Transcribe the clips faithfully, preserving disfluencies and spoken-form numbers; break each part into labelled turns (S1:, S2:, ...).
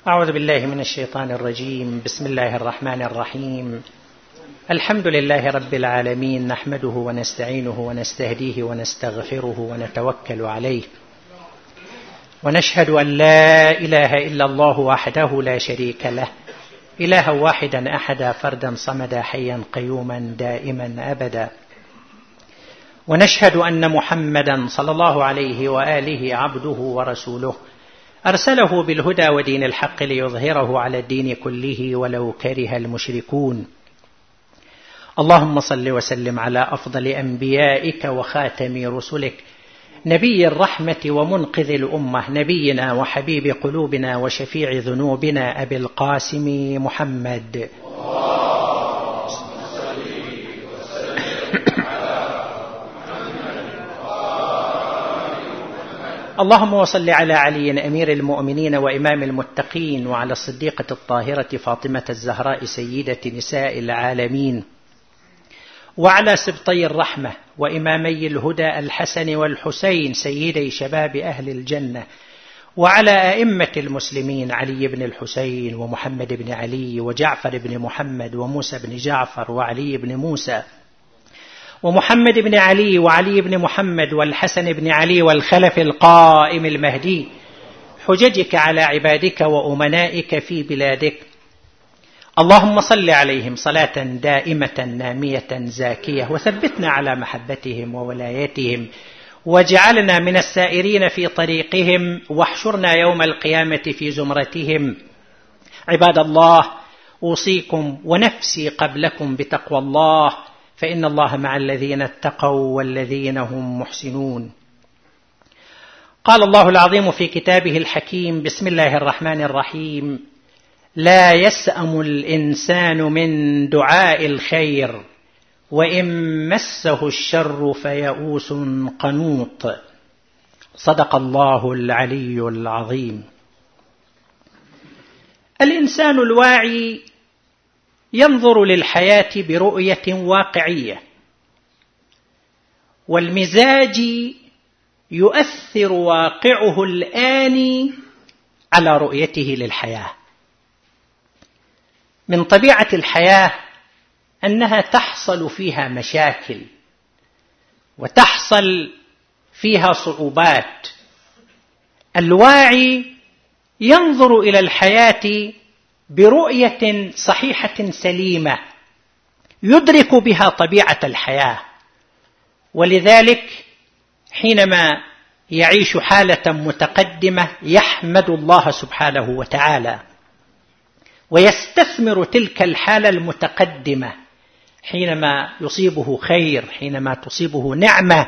S1: أعوذ بالله من الشيطان الرجيم. بسم الله الرحمن الرحيم. الحمد لله رب العالمين، نحمده ونستعينه ونستهديه ونستغفره ونتوكل عليه، ونشهد أن لا إله إلا الله وحده لا شريك له، إلها واحدا أحدا فردا صمدا حيا قيوما دائما أبدا، ونشهد أن محمدا صلى الله عليه وآله عبده ورسوله، أرسله بالهدى ودين الحق ليظهره على الدين كله ولو كره المشركون. اللهم صل وسلم على أفضل أنبيائك وخاتم رسلك، نبي الرحمة ومنقذ الأمة، نبينا وحبيب قلوبنا وشفيع ذنوبنا أبي القاسم محمد. اللهم وصل على علي أمير المؤمنين وإمام المتقين، وعلى الصديقة الطاهرة فاطمة الزهراء سيدة نساء العالمين، وعلى سبطي الرحمة وإمامي الهدى الحسن والحسين سيدي شباب أهل الجنة، وعلى أئمة المسلمين علي بن الحسين ومحمد بن علي وجعفر بن محمد وموسى بن جعفر وعلي بن موسى ومحمد بن علي وعلي بن محمد والحسن بن علي والخلف القائم المهدي، حججك على عبادك وأمنائك في بلادك. اللهم صل عليهم صلاة دائمة نامية زاكية، وثبتنا على محبتهم وولايتهم، واجعلنا من السائرين في طريقهم، واحشرنا يوم القيامة في زمرتهم. عباد الله، أوصيكم ونفسي قبلكم بتقوى الله، فإن الله مع الذين اتقوا والذين هم محسنون. قال الله العظيم في كتابه الحكيم: بسم الله الرحمن الرحيم: لا يسأم الإنسان من دعاء الخير، وإن مسه الشر فيئوس قنوط. صدق الله العلي العظيم. الإنسان الواعي ينظر للحياة برؤية واقعية، والمزاج يؤثر واقعه الآني على رؤيته للحياة. من طبيعة الحياة أنها تحصل فيها مشاكل وتحصل فيها صعوبات. الواعي ينظر إلى الحياة برؤية صحيحة سليمة يدرك بها طبيعة الحياة، ولذلك حينما يعيش حالة متقدمة يحمد الله سبحانه وتعالى، ويستثمر تلك الحالة المتقدمة حينما يصيبه خير، حينما تصيبه نعمة.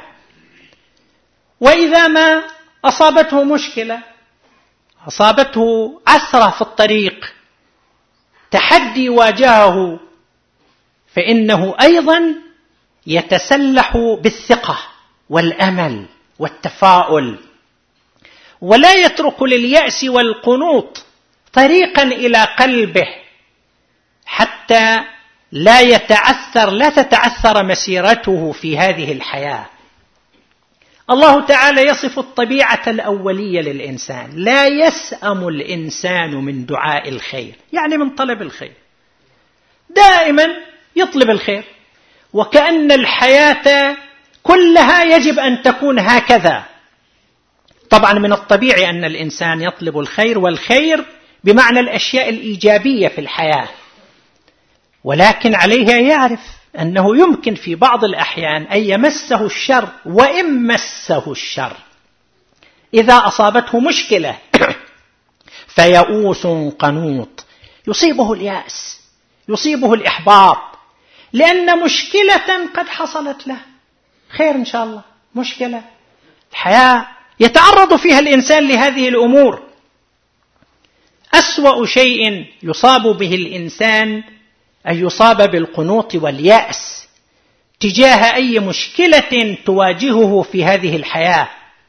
S1: وإذا ما أصابته مشكلة، أصابته عثرة في الطريق، تحدي واجهه، فإنه أيضا يتسلح بالثقة والأمل والتفاؤل، ولا يترك لليأس والقنوط طريقا إلى قلبه حتى لا يتعثر لا تتعثر مسيرته في هذه الحياة. الله تعالى يصف الطبيعة الأولية للإنسان: لا يسأم الإنسان من دعاء الخير، يعني من طلب الخير، دائما يطلب الخير، وكأن الحياة كلها يجب أن تكون هكذا. طبعا من الطبيعي أن الإنسان يطلب الخير، والخير بمعنى الأشياء الإيجابية في الحياة، ولكن عليه أن يعرف أنه يمكن في بعض الأحيان أن يمسه الشر. وإن مسه الشر، إذا أصابته مشكلة فيئوس قنوط، يصيبه اليأس، يصيبه الإحباط، لأن مشكلة قد حصلت له. خير إن شاء الله، مشكلة الحياة يتعرض فيها الإنسان لهذه الأمور. أسوأ شيء يصاب به الإنسان أن يصاب بالقنوط واليأس تجاه أي مشكلة تواجهه في هذه الحياة.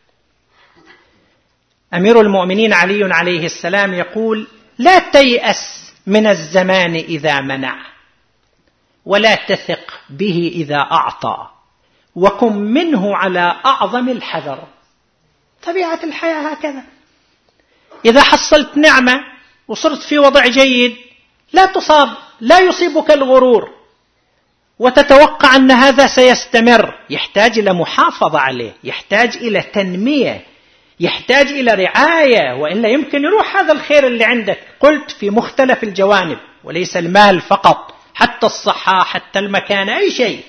S1: أمير المؤمنين علي عليه السلام يقول: لا تيأس من الزمان إذا منع، ولا تثق به إذا أعطى، وكن منه على أعظم الحذر. طبيعة الحياة هكذا، إذا حصلت نعمة وصرت في وضع جيد لا تصاب لا يصيبك الغرور وتتوقع أن هذا سيستمر. يحتاج إلى محافظة عليه، يحتاج إلى تنمية، يحتاج إلى رعاية، وإلا يمكن يروح هذا الخير اللي عندك. قلت في مختلف الجوانب، وليس المال فقط، حتى الصحة، حتى المكان، أي شيء.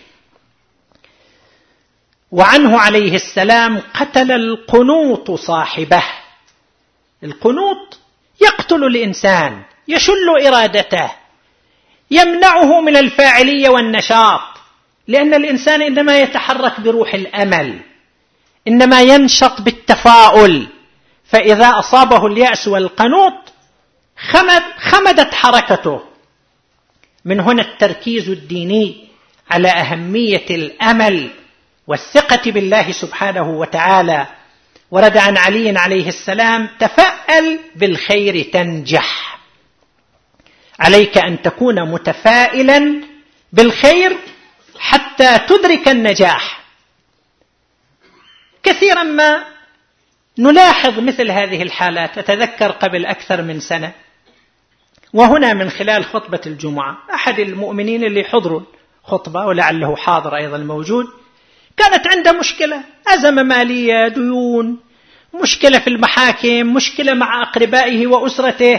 S1: وعنه عليه السلام قتل القنوط صاحبه. القنوط يقتل الإنسان، يشل إرادته، يمنعه من الفاعلية والنشاط، لأن الإنسان إنما يتحرك بروح الأمل، إنما ينشط بالتفاؤل. فإذا أصابه اليأس والقنوط خمد خمدت حركته. من هنا التركيز الديني على أهمية الأمل والثقة بالله سبحانه وتعالى. ورد عن علي عليه السلام: تفأل بالخير تنجح. عليك أن تكون متفائلا بالخير حتى تدرك النجاح. كثيرا ما نلاحظ مثل هذه الحالات. أتذكر قبل أكثر من سنة، وهنا من خلال خطبة الجمعة، أحد المؤمنين اللي حضروا الخطبة ولعله حاضر أيضا موجود، كانت عنده مشكلة، أزمة مالية، ديون، مشكلة في المحاكم، مشكلة مع أقربائه وأسرته.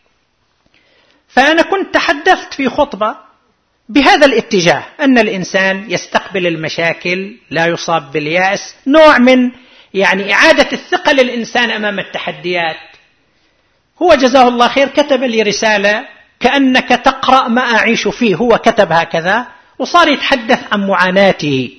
S1: فأنا كنت تحدثت في خطبة بهذا الاتجاه، أن الإنسان يستقبل المشاكل، لا يصاب باليأس، نوع من يعني إعادة الثقة للإنسان أمام التحديات. هو جزاه الله خير كتب لي رسالة كأنك تقرأ ما أعيش فيه، هو كتب هكذا وصار يتحدث عن معاناته،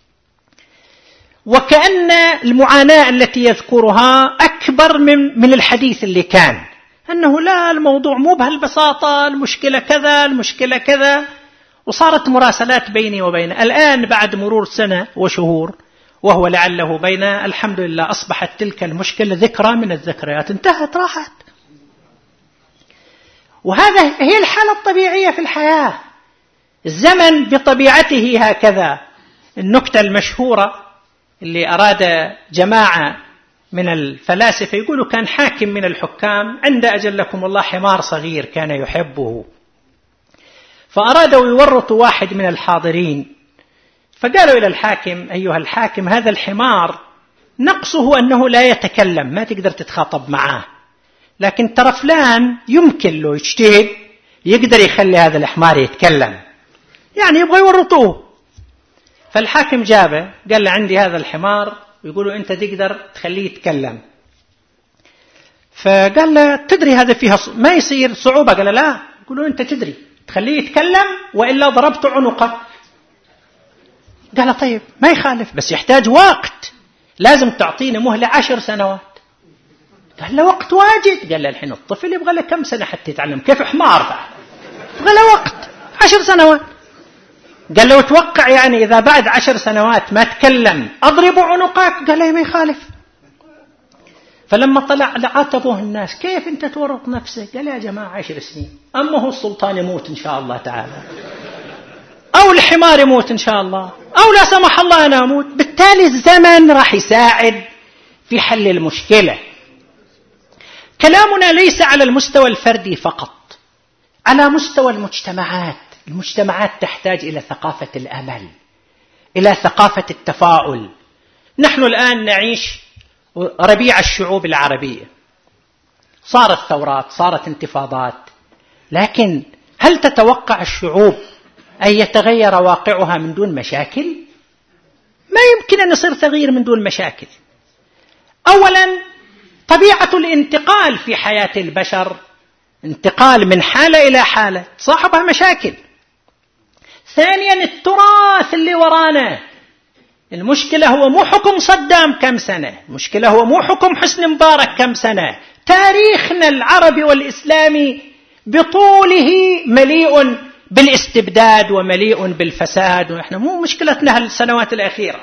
S1: وكأن المعاناة التي يذكرها أكبر من من الحديث اللي كان، أنه لا الموضوع مو بهالبساطة، المشكلة كذا المشكلة كذا. وصارت مراسلات بيني وبينه الآن بعد مرور سنة وشهور، وهو لعله بين، الحمد لله أصبحت تلك المشكلة ذكرى من الذكريات، انتهت راحت. وهذا هي الحالة الطبيعية في الحياة. الزمن بطبيعته هكذا. النكتة المشهورة اللي أراد جماعة من الفلاسفة يقولوا: كان حاكم من الحكام عند أجلكم الله حمار صغير كان يحبه، فأرادوا يورطوا واحد من الحاضرين، فقالوا إلى الحاكم: أيها الحاكم، هذا الحمار نقصه أنه لا يتكلم، ما تقدر تتخاطب معاه، لكن ترى فلان يمكن له يجتهد يقدر يخلي هذا الحمار يتكلم، يعني يبغى يورطوه. فالحاكم جابه قال له: عندي هذا الحمار ويقولوا أنت تقدر تخليه يتكلم. فقال له: تدري هذا فيها ما يصير صعوبة؟ قال له: لا. يقولوا أنت تدري تخليه يتكلم وإلا ضربت عنقه. قال له: طيب ما يخالف، بس يحتاج وقت، لازم تعطينا مهلة عشر سنوات. قال له: وقت واجد. قال له: الحين الطفل يبغى له كم سنة حتى يتعلم، كيف حمار بعد؟ يبغى له وقت عشر سنوات. قال له: توقع يعني إذا بعد عشر سنوات ما تكلم أضرب عنقك؟ قال له: ما يخالف. فلما طلع لعاتبوه الناس: كيف أنت تورط نفسك؟ قال: يا جماعة عشر سنين، أما هو السلطان يموت إن شاء الله تعالى، أو الحمار يموت إن شاء الله، أو لا سمح الله أنا أموت. بالتالي الزمن راح يساعد في حل المشكلة. كلامنا ليس على المستوى الفردي فقط، على مستوى المجتمعات. المجتمعات تحتاج إلى ثقافة الأمل، إلى ثقافة التفاؤل. نحن الآن نعيش ربيع الشعوب العربية، صارت ثورات، صارت انتفاضات، لكن هل تتوقع الشعوب أن يتغير واقعها من دون مشاكل؟ ما يمكن أن يصير تغيير من دون مشاكل. أولا، طبيعة الانتقال في حياة البشر، انتقال من حالة إلى حالة، صاحبها مشاكل. ثانيا، التراث اللي ورانا. المشكلة هو مو حكم صدام كم سنة، المشكلة هو مو حكم حسني مبارك كم سنة. تاريخنا العربي والإسلامي بطوله مليء بالاستبداد ومليء بالفساد، ونحن مو مشكلتنا هالسنوات الأخيرة،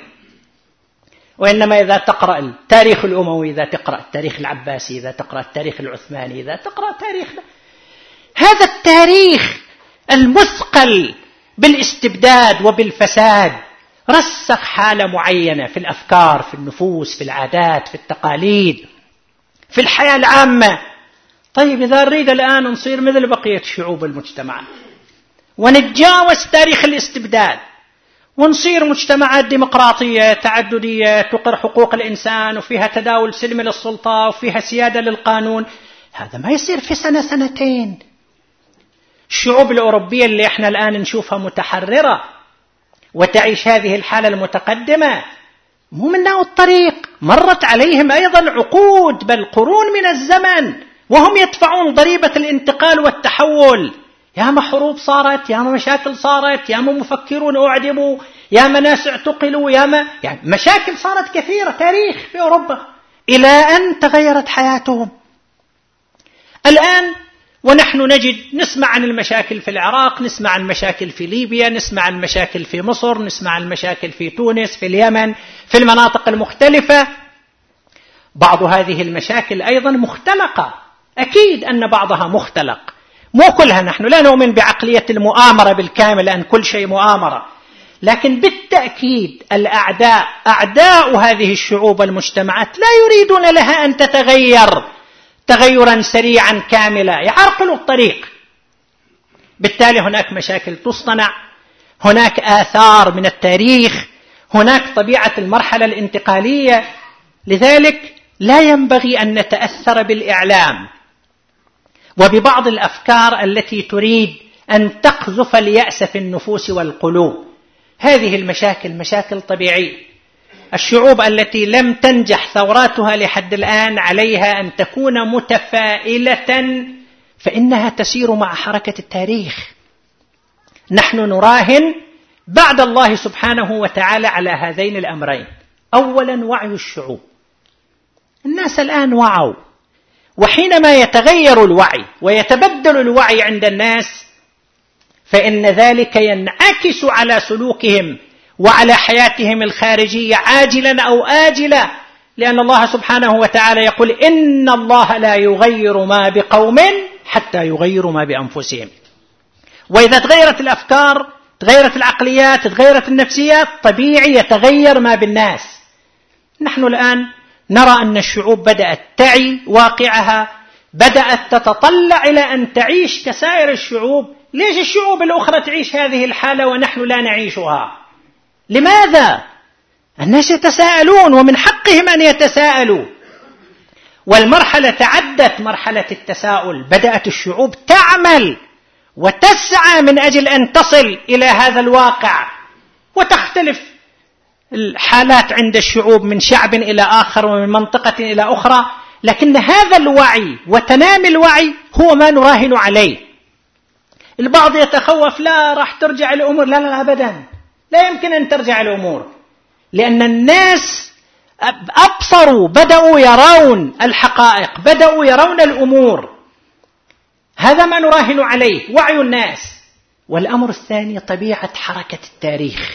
S1: وإنما إذا تقرأ التاريخ الأموي، إذا تقرأ التاريخ العباسي، إذا تقرأ التاريخ العثماني، إذا تقرأ تاريخ هذا التاريخ المثقل بالاستبداد وبالفساد رسخ حالة معينة في الأفكار، في النفوس، في العادات، في التقاليد، في الحياة العامة. طيب إذا نريد الآن نصير مثل بقية شعوب المجتمعات ونتجاوز تاريخ الاستبداد ونصير مجتمعات ديمقراطية تعددية تقر حقوق الإنسان وفيها تداول سلمي للسلطة وفيها سيادة للقانون، هذا ما يصير في سنة سنتين. الشعوب الأوروبية اللي احنا الآن نشوفها متحررة وتعيش هذه الحالة المتقدمة مو منها الطريق، مرت عليهم أيضا عقود بل قرون من الزمن وهم يدفعون ضريبة الانتقال والتحول. ياما حروب صارت، ياما مشاكل صارت، ياما مفكرون أعدموا، ياما ناس اعتقلوا، ياما يعني مشاكل صارت كثيرة تاريخ في أوروبا إلى أن تغيرت حياتهم. الآن ونحن نجد نسمع عن المشاكل في العراق، نسمع عن مشاكل في ليبيا، نسمع عن مشاكل في مصر، نسمع عن مشاكل في تونس، في اليمن، في المناطق المختلفة. بعض هذه المشاكل أيضا مختلقة، أكيد أن بعضها مختلق، مو كلها. نحن لا نؤمن بعقلية المؤامرة بالكامل أن كل شيء مؤامرة، لكن بالتأكيد الأعداء أعداء هذه الشعوب والمجتمعات لا يريدون لها أن تتغير تغيرا سريعا كاملا يعرقل الطريق. بالتالي هناك مشاكل تصطنع، هناك آثار من التاريخ، هناك طبيعة المرحلة الانتقالية. لذلك لا ينبغي أن نتأثر بالإعلام وببعض الأفكار التي تريد أن تقذف اليأس في النفوس والقلوب. هذه المشاكل مشاكل طبيعية. الشعوب التي لم تنجح ثوراتها لحد الآن عليها أن تكون متفائلة، فإنها تسير مع حركة التاريخ. نحن نراهن بعد الله سبحانه وتعالى على هذين الأمرين. أولا وعي الشعوب، الناس الآن وعوا، وحينما يتغير الوعي ويتبدل الوعي عند الناس فإن ذلك ينعكس على سلوكهم وعلى حياتهم الخارجية عاجلا أو آجلا، لأن الله سبحانه وتعالى يقول إن الله لا يغير ما بقوم حتى يغيروا ما بأنفسهم. وإذا تغيرت الأفكار، تغيرت العقليات، تغيرت النفسيات، طبيعي يتغير ما بالناس. نحن الآن نرى أن الشعوب بدأت تعي واقعها، بدأت تتطلع إلى أن تعيش كسائر الشعوب. ليش الشعوب الأخرى تعيش هذه الحالة ونحن لا نعيشها؟ لماذا؟ الناس يتساءلون ومن حقهم أن يتساءلوا. والمرحلة تعدت مرحلة التساؤل، بدأت الشعوب تعمل وتسعى من أجل أن تصل إلى هذا الواقع. وتختلف الحالات عند الشعوب من شعب إلى آخر ومن منطقة إلى أخرى، لكن هذا الوعي وتنامي الوعي هو ما نراهن عليه. البعض يتخوف لا راح ترجع الأمور، لا لا أبدا، لا يمكن أن ترجع الأمور، لأن الناس أبصروا، بدأوا يرون الحقائق، بدأوا يرون الأمور. هذا ما نراهن عليه، وعي الناس. والأمر الثاني طبيعة حركة التاريخ.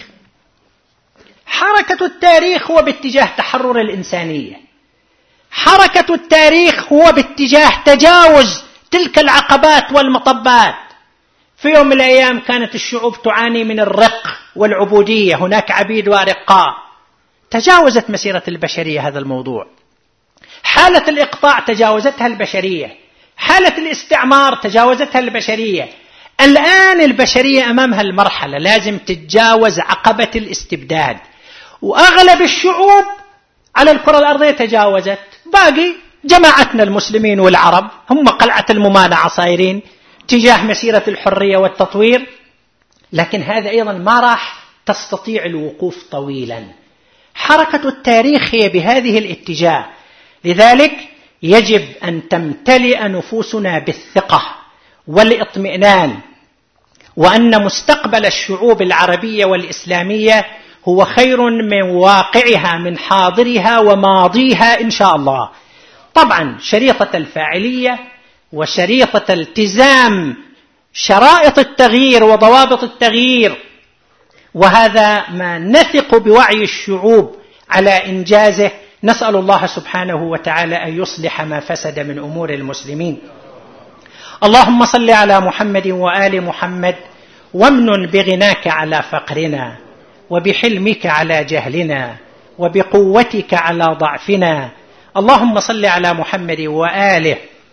S1: حركة التاريخ هو باتجاه تحرر الإنسانية، حركة التاريخ هو باتجاه تجاوز تلك العقبات والمطبات. في يوم من الأيام كانت الشعوب تعاني من الرق والعبودية، هناك عبيد وأرقاء. تجاوزت مسيرة البشرية هذا الموضوع. حالة الإقطاع تجاوزتها البشرية، حالة الاستعمار تجاوزتها البشرية. الآن البشرية أمامها المرحلة لازم تتجاوز عقبة الاستبداد، وأغلب الشعوب على الكرة الأرضية تجاوزت. باقي جماعتنا المسلمين والعرب هم قلعة الممانعة صايرين تجاه مسيرة الحرية والتطوير، لكن هذا أيضا ما راح تستطيع الوقوف طويلا. حركة التاريخ هي بهذه الاتجاه. لذلك يجب أن تمتلئ نفوسنا بالثقة والاطمئنان، وأن مستقبل الشعوب العربية والإسلامية هو خير من واقعها، من حاضرها وماضيها إن شاء الله. طبعا شريطة الفاعلية وشريطة التزام شرائط التغيير وضوابط التغيير، وهذا ما نثق بوعي الشعوب على إنجازه. نسأل الله سبحانه وتعالى أن يصلح ما فسد من أمور المسلمين. اللهم صل على محمد وآل محمد، وامنن بغناك على فقرنا، وبحلمك على جهلنا، وبقوتك على ضعفنا. اللهم صل على محمد وآله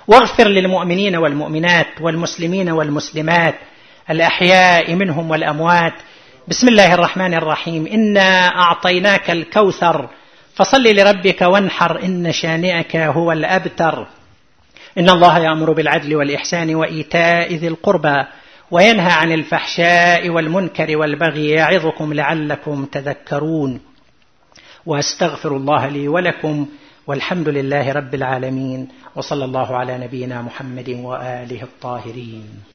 S1: واغفر للمؤمنين والمؤمنات والمسلمين والمسلمات الأحياء منهم والأموات. بسم الله الرحمن الرحيم. إنا أعطيناك الكوثر فصل لربك وانحر إن شانئك هو الأبتر. إن الله يأمر بالعدل والإحسان وإيتاء ذي القربى وينهى عن الفحشاء والمنكر والبغي يعظكم لعلكم تذكرون. وأستغفر الله لي ولكم والحمد لله رب العالمين، وصلى الله على نبينا محمد وآله الطاهرين.